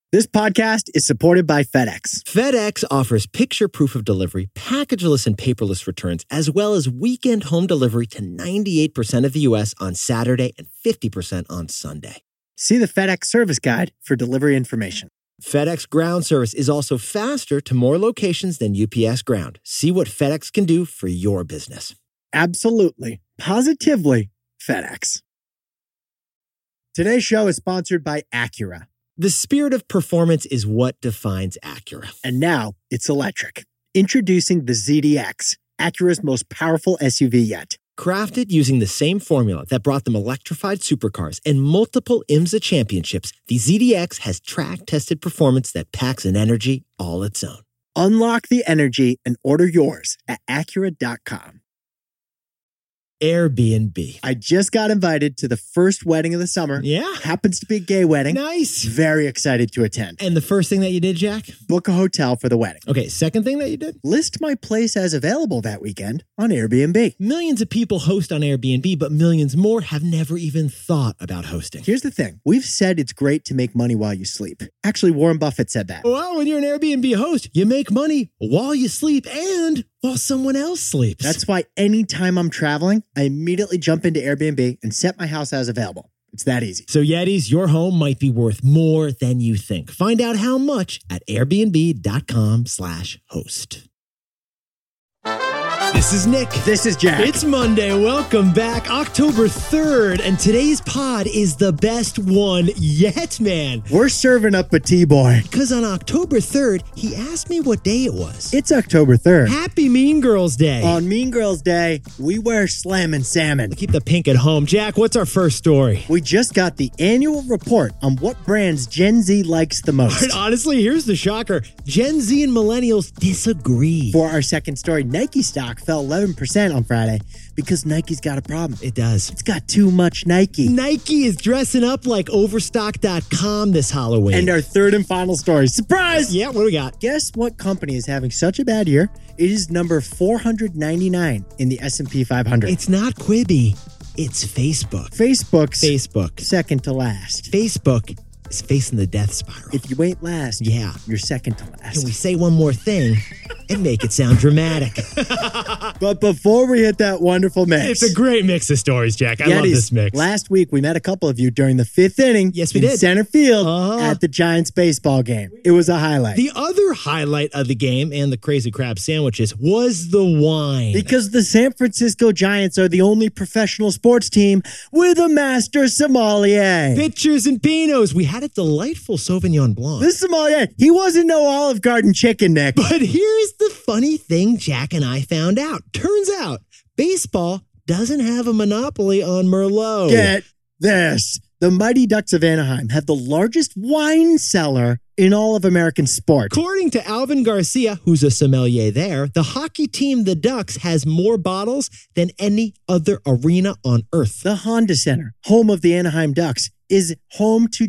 This podcast is supported by FedEx. FedEx offers picture proof of delivery, packageless and paperless returns, as well as weekend home delivery to 98% of the U.S. on Saturday and 50% on Sunday. See the FedEx service guide for delivery information. FedEx Ground service is also faster to more locations than UPS Ground. See what FedEx can do for your business. Absolutely, positively FedEx. Today's show is sponsored by Acura. The spirit of performance is what defines Acura. And now it's electric. Introducing the ZDX, Acura's most powerful SUV yet. Crafted using the same formula that brought them electrified supercars and multiple IMSA championships, the ZDX has track-tested performance that packs an energy all its own. Unlock the energy and order yours at Acura.com. Airbnb. I just got invited to the first wedding of the summer. Yeah. Happens to be a gay wedding. Nice. Very excited to attend. And the first thing that you did, Jack? Book a hotel for the wedding. Okay, second thing that you did? List my place as available that weekend on Airbnb. Millions of people host on Airbnb, but millions more have never even thought about hosting. Here's the thing. We've said it's great to make money while you sleep. Actually, Warren Buffett said that. Well, when you're an Airbnb host, you make money while you sleep and while someone else sleeps. That's why anytime I'm traveling, I immediately jump into Airbnb and set my house as available. It's that easy. So Yetis, your home might be worth more than you think. Find out how much at airbnb.com/host. This is Nick. This is Jack. It's Monday. Welcome back. October 3rd. And today's pod is the best one yet, man. We're serving up a T-boy. Because on October 3rd, he asked me what day it was. It's October 3rd. Happy Mean Girls Day. On Mean Girls Day, we wear slammin' salmon. Keep the pink at home. Jack, what's our first story? We just got the annual report on what brands Gen Z likes the most. Honestly, here's the shocker. Gen Z and millennials disagree. For our second story, Nike stock fell 11% on Friday because Nike's got a problem. It does. It's got too much Nike. Nike is dressing up like Overstock.com this Halloween. And our third and final story. Surprise! Yeah, what do we got? Guess what company is having such a bad year? It is number 499 in the S&P 500. It's not Quibi. It's Facebook. Facebook. Second to last. Facebook is facing the death spiral. If you ain't last, yeah, you're second to last. Can we say one more thing and make it sound dramatic? But before we hit that wonderful mix. It's a great mix of stories, Jack. I love this mix. Last week, we met a couple of you during the fifth inning. Yes, we did. Center field at the Giants baseball game. It was a highlight. The other highlight of the game and the Crazy Crab sandwiches was the wine. Because the San Francisco Giants are the only professional sports team with a master sommelier. Pitchers and Pinots. We had a delightful Sauvignon Blanc. This sommelier, he wasn't no Olive Garden chicken, Nick. But here's the funny thing Jack and I found out. Turns out, baseball doesn't have a monopoly on Merlot. Get this. The Mighty Ducks of Anaheim have the largest wine cellar in all of American sport. According to Alvin Garcia, who's a sommelier there, the hockey team, the Ducks, has more bottles than any other arena on earth. The Honda Center, home of the Anaheim Ducks, is home to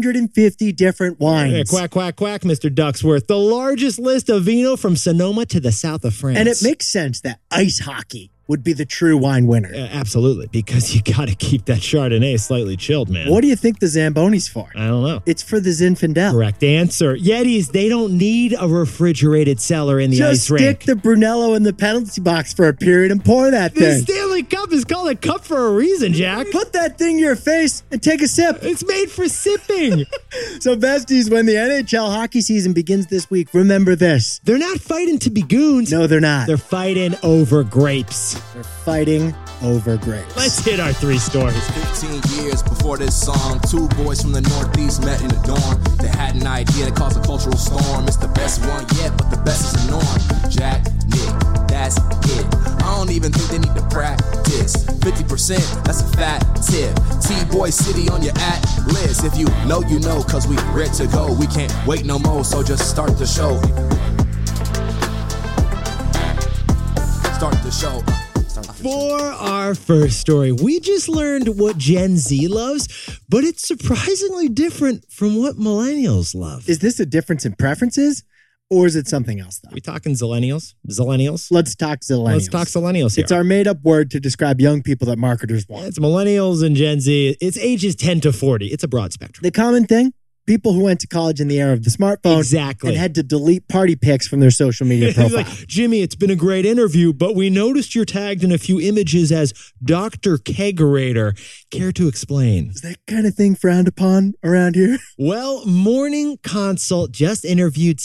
250 different wines. Yeah, quack, quack, quack, Mr. Ducksworth. The largest list of vino from Sonoma to the south of France. And it makes sense that ice hockey would be the true wine winner. Absolutely, because you got to keep that Chardonnay slightly chilled, man. What do you think the Zamboni's for? I don't know. It's for the Zinfandel. Correct answer. Yetis, they don't need a refrigerated cellar in the ice rink. Just stick the Brunello in the penalty box for a period and pour that thing. The Stanley Cup is called a cup for a reason, Jack. Put that thing in your face and take a sip. It's made for sipping. So, besties, when the NHL hockey season begins this week, remember this. They're not fighting to be goons. No, they're not. They're fighting over grapes. They're fighting over grapes. Let's hit our three stories. 15 years before this song, two boys from the Northeast met in the dorm. They had an idea that caused a cultural storm. It's the best one yet, but the best is the norm. Jack, Nick, that's it. I don't even think they need to practice. 50%, that's a fat tip. T-Boy City on your at-list. If you know, cause we ready to go. We can't wait no more, so just start the show. Start the show. For our first story, we just learned what Gen Z loves, but it's surprisingly different from what millennials love. Is this a difference in preferences, or is it something else, though? Are we talking zillennials? Zillennials? Let's talk zillennials. Let's talk zillennials here. It's our made-up word to describe young people that marketers want. It's millennials and Gen Z. It's ages 10 to 40. It's a broad spectrum. The common thing? people who went to college in the era of the smartphone. Exactly. And had to delete party pics from their social media profile. Like, Jimmy, it's been a great interview, but we noticed you're tagged in a few images as Dr. Kegerator. Care to explain? Is that kind of thing frowned upon around here? Well, Morning Consult just interviewed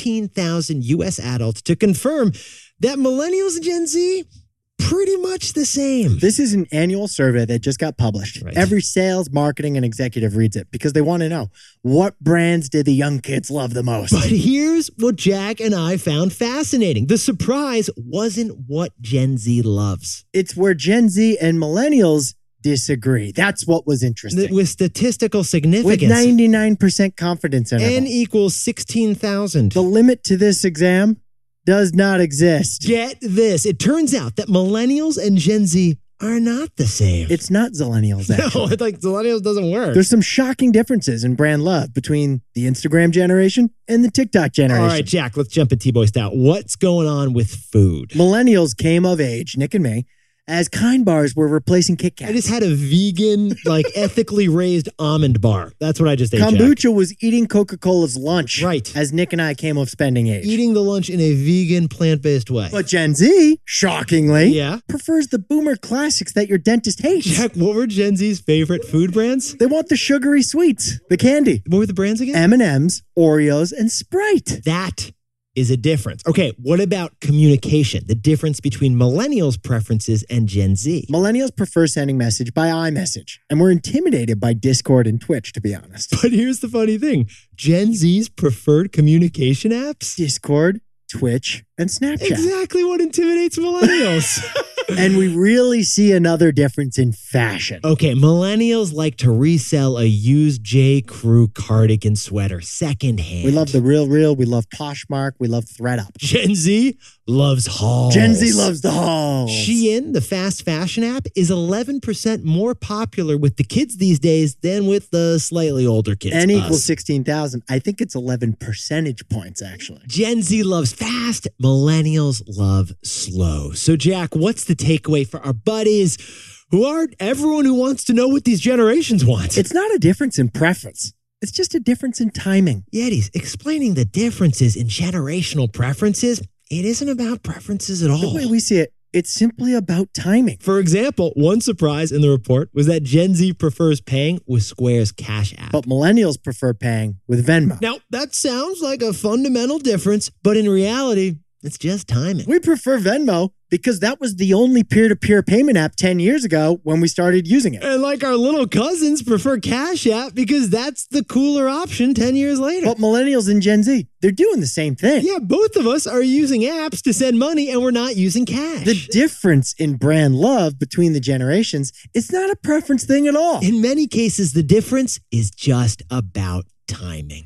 16,000 U.S. adults to confirm that millennials and Gen Z pretty much the same. This is an annual survey that just got published. Right. Every sales, marketing, and executive reads it because they want to know, what brands did the young kids love the most? But here's what Jack and I found fascinating. The surprise wasn't what Gen Z loves. It's where Gen Z and millennials disagree. That's what was interesting. With statistical With significance. 99% confidence interval. N equals 16,000. The limit to this exam does not exist. Get this. It turns out that millennials and Gen Z are not the same. It's not Zillennials, no, actually. it's like millennials doesn't work. There's some shocking differences in brand love between the Instagram generation and the TikTok generation. All right, Jack, let's jump at T-Boy style. What's going on with food? Millennials came of age, Nick and me, as Kind bars were replacing Kit Kats. I just had a vegan, ethically raised almond bar. That's what I just ate, Jack. Kombucha was eating Coca-Cola's lunch. Right. As Nick and I came of spending age. Eating the lunch in a vegan, plant-based way. But Gen Z, shockingly, Yeah? prefers the boomer classics that your dentist hates. Jack, what were Gen Z's favorite food brands? They want the sugary sweets, the candy, What were the brands again? M&M's, Oreos, and Sprite. That is a difference. Okay, what about communication? The difference between millennials' preferences and Gen Z. Millennials prefer sending message by iMessage, and we're intimidated by Discord and Twitch, to be honest. But here's the funny thing. Gen Z's preferred communication apps? Discord, Twitch, and Snapchat. Exactly what intimidates millennials. And we really see another difference in fashion. Okay, millennials like to resell a used J. Crew cardigan sweater secondhand. We love the Real. We love Poshmark. We love ThredUp. Gen Z loves hauls. Gen Z loves the hauls. Shein, the fast fashion app, is 11% more popular with the kids these days than with the slightly older kids. N equals us. 16,000. I think it's 11 percentage points, actually. Gen Z loves fast, millennials love slow. So, Jack, what's the takeaway for our buddies who aren't everyone who wants to know what these generations want? It's not a difference in preference. It's just a difference in timing. Yetis, explaining the differences in generational preferences, it isn't about preferences at all. The way we see it, it's simply about timing. For example, one surprise in the report was that Gen Z prefers paying with Square's Cash App. But millennials prefer paying with Venmo. Now, that sounds like a fundamental difference, but in reality, it's just timing. We prefer Venmo because that was the only peer-to-peer payment app 10 years ago when we started using it. And like our little cousins prefer Cash App because that's the cooler option 10 years later. But millennials and Gen Z, they're doing the same thing. Yeah, both of us are using apps to send money and we're not using cash. The difference in brand love between the generations, it's not a preference thing at all. In many cases, the difference is just about timing.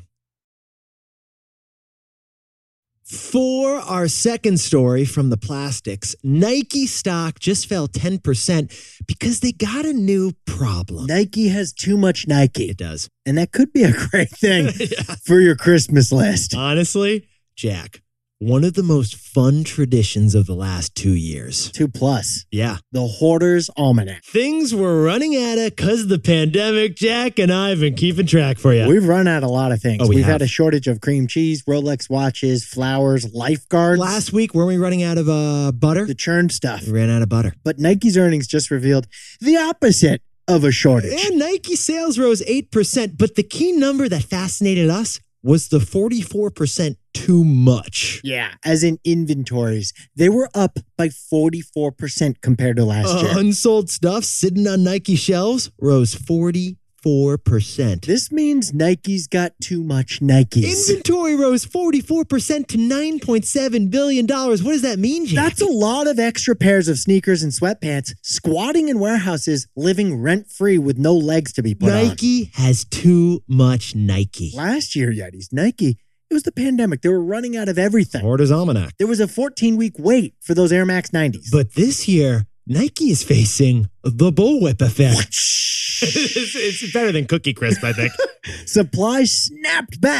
For our second story from the plastics, Nike stock just fell 10% because they got a new problem. Nike has too much Nike. It does. And that could be a great thing Yeah. for your Christmas list. Honestly, Jack, one of the most fun traditions of the last 2 years. 2+. Yeah. The Hoarder's Almanac. Things were running out of because of the pandemic. Jack and I have been keeping track for you. We've run out a lot of things. Oh, we We've have. had a shortage of cream cheese, Rolex watches, flowers, lifeguards. Last week, weren't we running out of butter? The churned stuff. We ran out of butter. But Nike's earnings just revealed the opposite of a shortage. And Nike sales rose 8%, but the key number that fascinated us was the 44% too much. Yeah, as in inventories, they were up by 44% compared to last year. Unsold stuff sitting on Nike shelves rose 44%. This means Nike's got too much Nikes. Inventory rose 44% to $9.7 billion. What does that mean, Jack? That's a lot of extra pairs of sneakers and sweatpants squatting in warehouses, living rent-free with no legs to be put on. Nike has too much Nike. Last year, Yetis, Nike, it was the pandemic. They were running out of everything. Hoarder's Almanac. There was a 14-week wait for those Air Max 90s. But this year, Nike is facing the bullwhip effect. it's better than Cookie Crisp, I think. Supply snapped back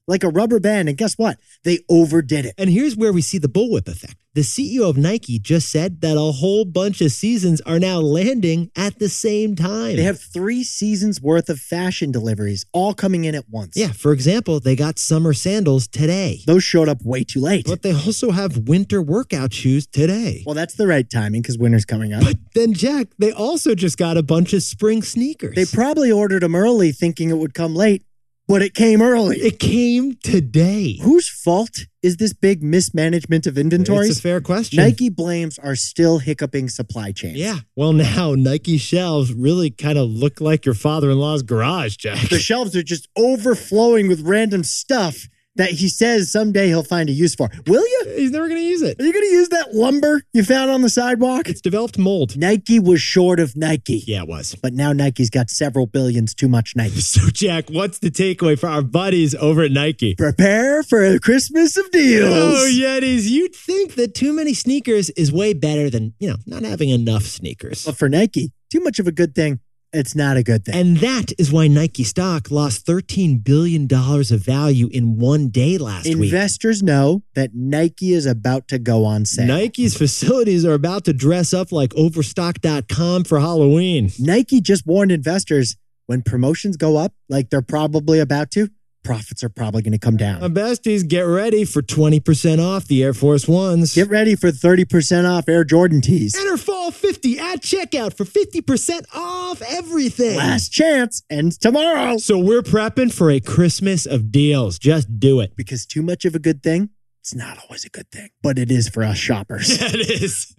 like a rubber band. And guess what? They overdid it. And here's where we see the bullwhip effect. The CEO of Nike just said that a whole bunch of seasons are now landing at the same time. They have 3 seasons worth of fashion deliveries all coming in at once. Yeah, for example, they got summer sandals today. Those showed up way too late. But they also have winter workout shoes today. Well, that's the right timing because winter's coming up. But then, Jack, they also just got a bunch of spring sneakers. They probably ordered them early thinking it would come late, but it came early. It came today. Whose fault is this big mismanagement of inventories? It's a fair question. Nike blames are still hiccuping supply chains. Yeah. Well, now Nike shelves really kind of look like your father-in-law's garage, Jack. The shelves are just overflowing with random stuff that he says someday he'll find a use for. Will you? He's never going to use it. Are you going to use that lumber you found on the sidewalk? It's developed mold. Nike was short of Nike. Yeah, it was. But now Nike's got several billions too much Nike. So, Jack, what's the takeaway for our buddies over at Nike? Prepare for a Christmas of deals. Oh, Yetis, you'd think that too many sneakers is way better than, not having enough sneakers. But for Nike, too much of a good thing, it's not a good thing. And that is why Nike stock lost $13 billion of value in one day last week. Investors know that Nike is about to go on sale. Nike's facilities are about to dress up like Overstock.com for Halloween. Nike just warned investors when promotions go up, like they're probably about to, profits are probably going to come down. Besties, get ready for 20% off the Air Force Ones. Get ready for 30% off Air Jordan tees. Enter Fall 50 at checkout for 50% off everything. Last chance ends tomorrow. So we're prepping for a Christmas of deals. Just do it. Because too much of a good thing, it's not always a good thing. But it is for us shoppers. Yeah, it is.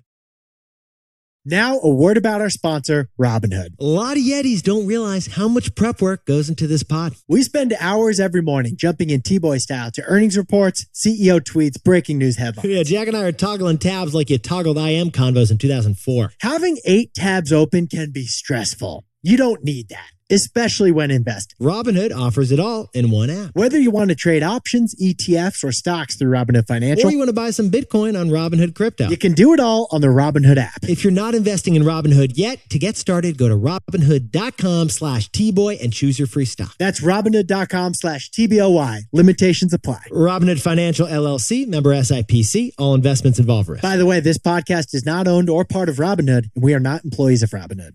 Now, a word about our sponsor, Robinhood. A lot of Yetis don't realize how much prep work goes into this pod. We spend hours every morning jumping in T-Boy style to earnings reports, CEO tweets, breaking news headlines. Yeah, Jack and I are toggling tabs like you toggled IM convos in 2004. Having 8 tabs open can be stressful. You don't need that, especially when investing. Robinhood offers it all in one app. Whether you want to trade options, ETFs, or stocks through Robinhood Financial, Or you want to buy some Bitcoin on Robinhood Crypto. you can do it all on the Robinhood app. If you're not investing in Robinhood yet, to get started, go to Robinhood.com/Tboy and choose your free stock. That's Robinhood.com/TBOY. Limitations apply. Robinhood Financial LLC, member SIPC. All investments involve risk. By the way, this podcast is not owned or part of Robinhood, and we are not employees of Robinhood.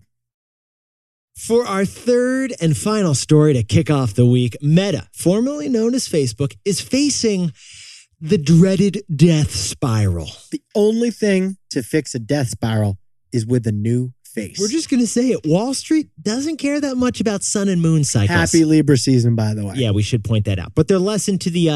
For our third and final story to kick off the week, Meta, formerly known as Facebook, is facing the dreaded death spiral. The only thing to fix a death spiral is with a new face. We're just going to say it. Wall Street doesn't care that much about sun and moon cycles. Happy Libra season, by the way. Yeah, we should point that out. But they're less into the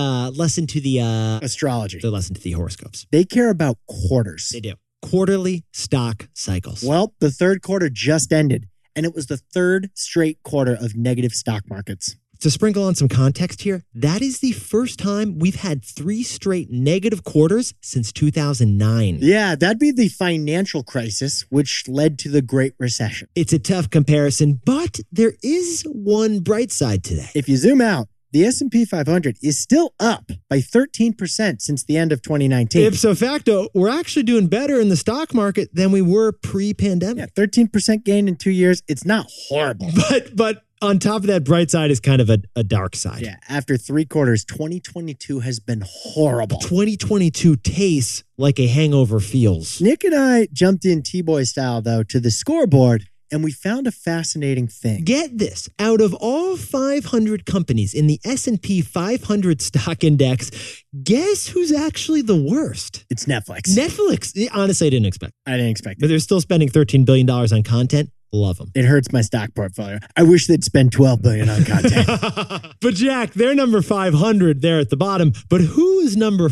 Astrology. they're less into the horoscopes. They care about quarters. They do. Quarterly stock cycles. Well, the third quarter just ended, and it was the third straight quarter of negative stock markets. To sprinkle on some context here, that is the first time we've had 3 straight negative quarters since 2009. Yeah, that'd be the financial crisis, which led to the Great Recession. It's a tough comparison, but there is one bright side today. If you zoom out, the S&P 500 is still up by 13% since the end of 2019. Ipso facto, we're actually doing better in the stock market than we were pre-pandemic. Yeah, 13% gain in 2 years. It's not horrible. But on top of that, bright side is kind of a dark side. Yeah, after 3 quarters, 2022 has been horrible. 2022 tastes like a hangover feels. Nick and I jumped in T-Boy style, though, to the scoreboard, and we found a fascinating thing. Get this. Out of all 500 companies in the S&P 500 stock index, guess who's actually the worst? It's Netflix. Netflix. Honestly, I didn't expect. I didn't expect But it. they're still spending $13 billion on content. Love them. It hurts my stock portfolio. I wish they'd spend $12 billion on content. But Jack, they're number 500 there at the bottom. But who is number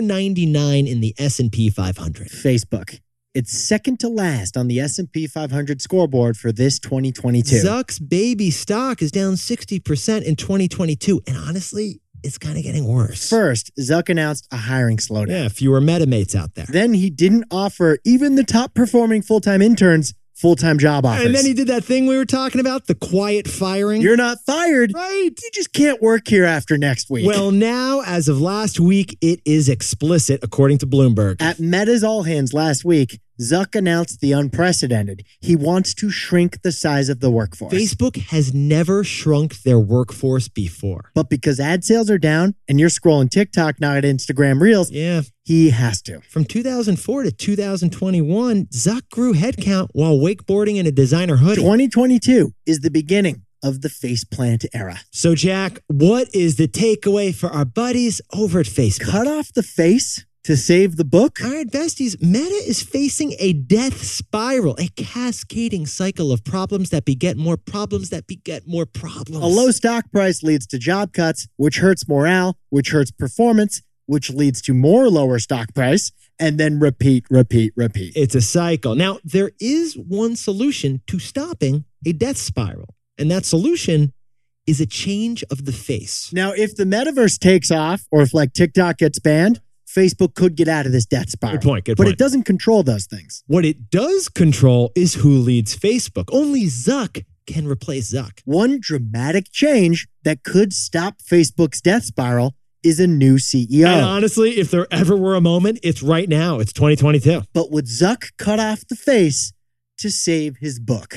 499 in the S&P 500? Facebook. It's second to last on the S&P 500 scoreboard for this 2022. Zuck's baby stock is down 60% in 2022. And honestly, it's kind of getting worse. First, Zuck announced a hiring slowdown. Yeah, fewer MetaMates out there. Then he didn't offer even the top performing full-time interns full-time job offers. And then he did that thing we were talking about, the quiet firing. You're not fired. Right. You just can't work here after next week. Well, now, as of last week, it is explicit, according to Bloomberg. At Meta's All Hands last week, Zuck announced the unprecedented. He wants to shrink the size of the workforce. Facebook has never shrunk their workforce before. But because ad sales are down and you're scrolling TikTok, not Instagram Reels, he has to. From 2004 to 2021, Zuck grew headcount while wakeboarding in a designer hoodie. 2022 is the beginning of the faceplant era. So, Jack, what is the takeaway for our buddies over at Facebook? Cut off the face to save the book? All right, besties, Meta is facing a death spiral, a cascading cycle of problems that beget more problems that beget more problems. A low stock price leads to job cuts, which hurts morale, which hurts performance, which leads to more lower stock price, and then repeat. It's a cycle. Now, there is one solution to stopping a death spiral, and that solution is a change of the face. Now, if the metaverse takes off, or if like TikTok gets banned, Facebook could get out of this death spiral. Good point. But it doesn't control those things. What it does control is who leads Facebook. Only Zuck can replace Zuck. One dramatic change that could stop Facebook's death spiral is a new CEO. And honestly, if there ever were a moment, it's right now. It's 2022. But would Zuck cut off the face to save his book?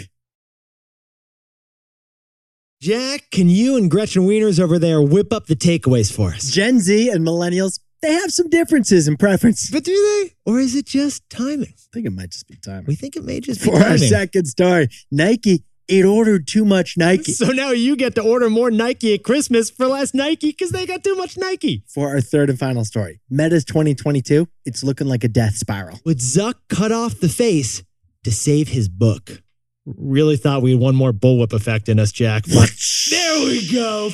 Jack, can you and Gretchen Wieners over there whip up the takeaways for us? Gen Z and millennials, they have some differences in preference. But do they? Or is it just timing? I think it might just be timing. We think it may just be For timing. our second story, Nike, it ordered too much Nike. So now you get to order more Nike at Christmas for less Nike because they got too much Nike. For our third and final story, Meta's 2022, it's looking like a death spiral. Would Zuck cut off the face to save his book? Really thought we had one more bullwhip effect in us, Jack. But there we go.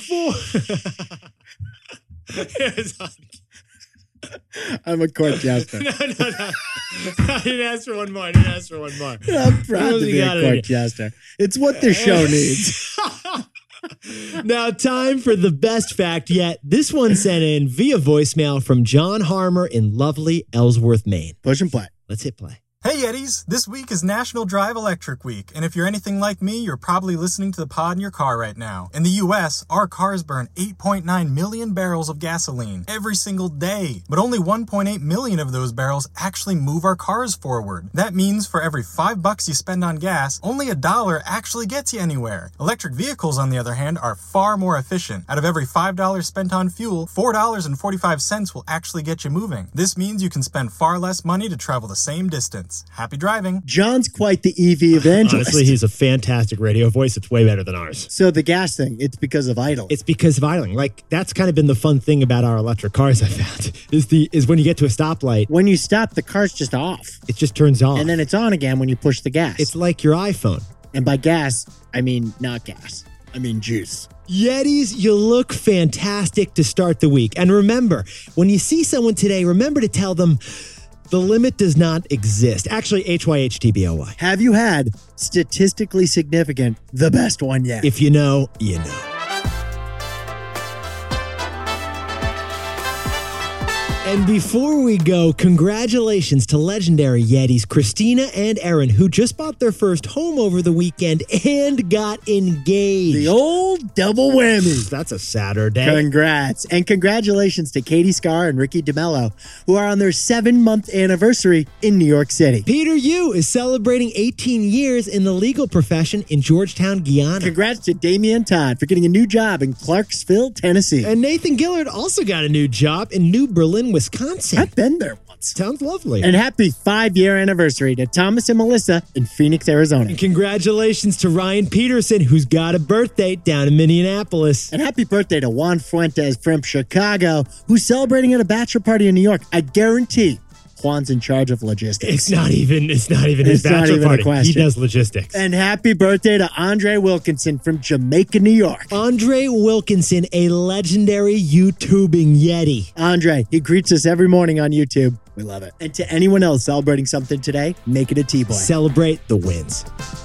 I'm a court jester. No. I didn't ask for one more. I'm proud to be a court jester. It's what this show needs. Now, time for the best fact yet. This one sent in via voicemail from John Harmer in lovely Ellsworth, Maine. Push and play. Let's hit play. Hey Yetis, this week is National Drive Electric Week, and if you're anything like me, you're probably listening to the pod in your car right now. In the US, our cars burn 8.9 million barrels of gasoline every single day, but only 1.8 million of those barrels actually move our cars forward. That means for every $5 you spend on gas, only $1 actually gets you anywhere. Electric vehicles, on the other hand, are far more efficient. Out of every $5 spent on fuel, $4.45 will actually get you moving. This means you can spend far less money to travel the same distance. Happy driving. John's quite the EV evangelist. Honestly, he's a fantastic radio voice. It's way better than ours. So the gas thing, it's because of idling. It's because of idling. Like, that's kind of been the fun thing about our electric cars, I found, is when you get to a stoplight. When you stop, the car's just off. It just turns off. And then it's on again when you push the gas. It's like your iPhone. And by gas, I mean not gas. I mean juice. Yetis, you look fantastic to start the week. And remember, when you see someone today, remember to tell them, the limit does not exist. Actually, HYHTBOY. Have you had, statistically significant, the best one yet? If you know, you know. And before we go, congratulations to legendary Yetis Christina and Aaron, who just bought their first home over the weekend and got engaged. The old double whammy. That's a Saturday. Congrats. And congratulations to Katie Scar and Ricky DeMello, who are on their 7-month anniversary in New York City. Peter Yu is celebrating 18 years in the legal profession in Georgetown, Guyana. Congrats to Damian Todd for getting a new job in Clarksville, Tennessee. And Nathan Gillard also got a new job in New Berlin, Wisconsin. I've been there once. Sounds lovely. And happy 5-year anniversary to Thomas and Melissa in Phoenix, Arizona. And congratulations to Ryan Peterson, who's got a birthday down in Minneapolis. And happy birthday to Juan Fuentes from Chicago, who's celebrating at a bachelor party in New York. I guarantee Juan's in charge of logistics. It's not even his bachelor party. He does logistics. And happy birthday to Andre Wilkinson from Jamaica, New York. Andre Wilkinson, a legendary YouTubing Yeti. Andre, he greets us every morning on YouTube. We love it. And to anyone else celebrating something today, make it a T-Boy. Celebrate the wins.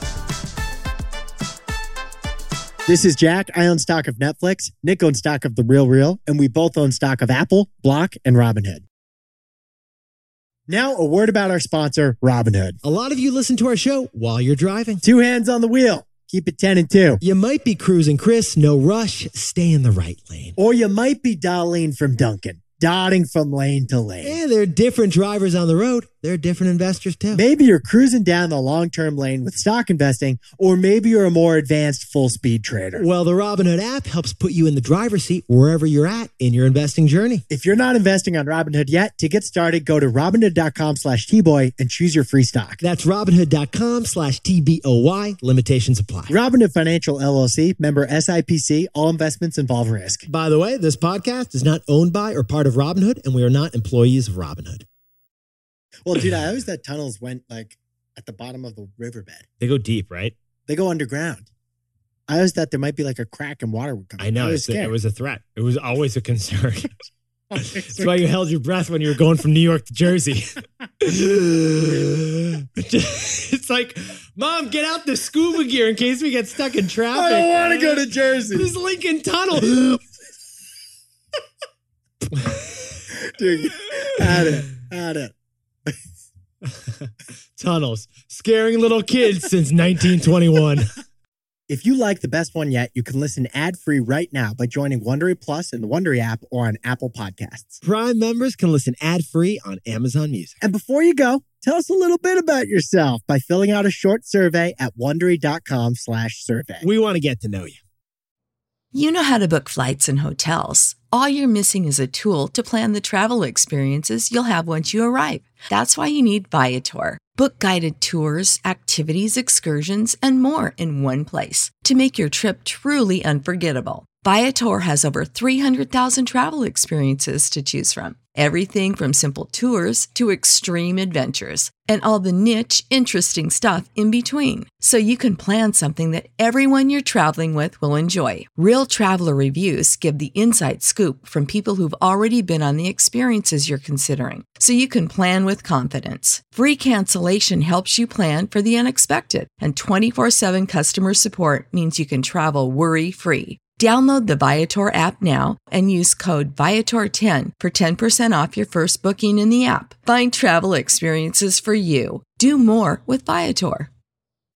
This is Jack. I own stock of Netflix. Nick owns stock of The RealReal. And we both own stock of Apple, Block, and Robinhood. Now, a word about our sponsor, Robinhood. A lot of you listen to our show while you're driving. 2 hands on the wheel. Keep it 10 and 2. You might be cruising, Chris. No rush. Stay in the right lane. Or you might be Darlene from Duncan, dotting from lane to lane. Yeah, there are different drivers on the road. they're different investors too. Maybe you're cruising down the long-term lane with stock investing, or maybe you're a more advanced full-speed trader. Well, the Robinhood app helps put you in the driver's seat wherever you're at in your investing journey. If you're not investing on Robinhood yet, to get started, go to Robinhood.com/TBoy and choose your free stock. That's Robinhood.com/TBOY. Limitations apply. Robinhood Financial LLC, member SIPC, all investments involve risk. By the way, this podcast is not owned by or part of Robinhood, and we are not employees of Robinhood. Well, dude, I always thought tunnels went like at the bottom of the riverbed. They go deep, right? They go underground. I always thought there might be like a crack and water would come. I know. It was a threat. It was always a concern. That's why you held your breath when you were going from New York to Jersey. It's like, Mom, get out the scuba gear in case we get stuck in traffic. I don't want to go to Jersey. This Lincoln Tunnel. Dude, had it. Tunnels. Scaring little kids since 1921. If you like the best one yet, you can listen ad-free right now by joining Wondery Plus in the Wondery app or on Apple Podcasts. Prime members can listen ad-free on Amazon Music. And before you go, tell us a little bit about yourself by filling out a short survey at Wondery.com/survey. We want to get to know you. You know how to book flights and hotels. All you're missing is a tool to plan the travel experiences you'll have once you arrive. That's why you need Viator. Book guided tours, activities, excursions, and more in one place to make your trip truly unforgettable. Viator has over 300,000 travel experiences to choose from. Everything from simple tours to extreme adventures and all the niche, interesting stuff in between. So you can plan something that everyone you're traveling with will enjoy. Real traveler reviews give the inside scoop from people who've already been on the experiences you're considering. So you can plan with confidence. Free cancellation helps you plan for the unexpected. And 24/7 customer support means you can travel worry-free. Download the Viator app now and use code Viator10 for 10% off your first booking in the app. Find travel experiences for you. Do more with Viator.